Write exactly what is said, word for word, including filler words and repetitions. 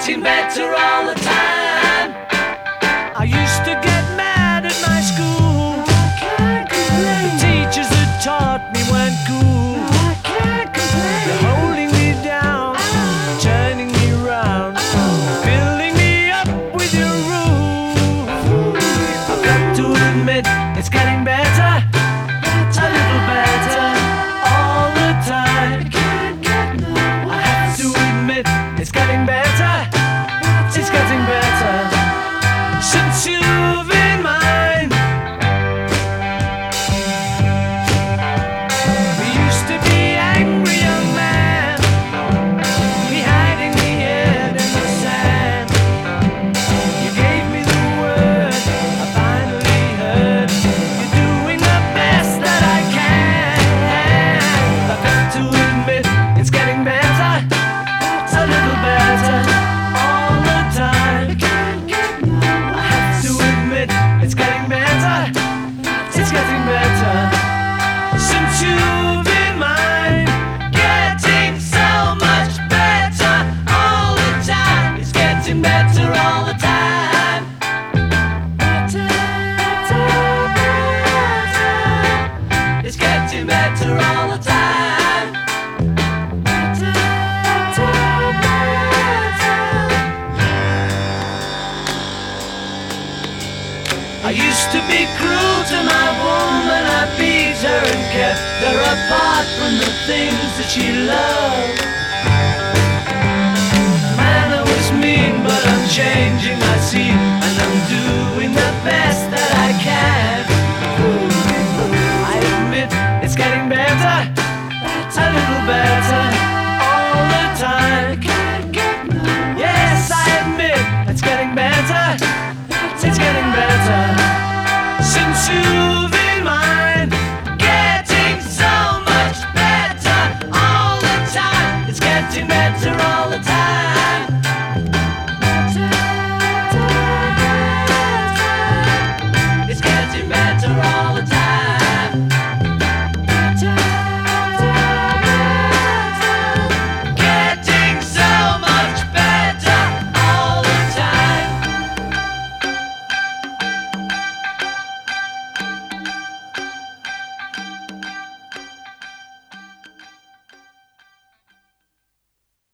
getting better all the time. I used to get mad at my school. I can't complain. The teachers that taught me weren't cool. I can't complain. They're holding me down, turning me round, filling me up with your rule. I've got to admit, it's getting better, a little better all the time. I have to admit, it's getting better, it's getting better since you've been mine. We used to be angry young man, we hiding the head in the sand. You gave me the word, I finally heard. You're doing the best that I can. I've got to admit, it's getting better, a little better all the time. I have to admit, it's getting better, it's getting better since you've been mine. Getting so much better all the time. It's getting better all the time. Better, better, better. It's getting better all the time. Better, better, better. I used to be cruel to my woman, I beat her and kept her apart from the things that she loved. Man, I was mean, but I'm changing, I see, and I'm doing the best that I can. I admit, it's getting better, a little better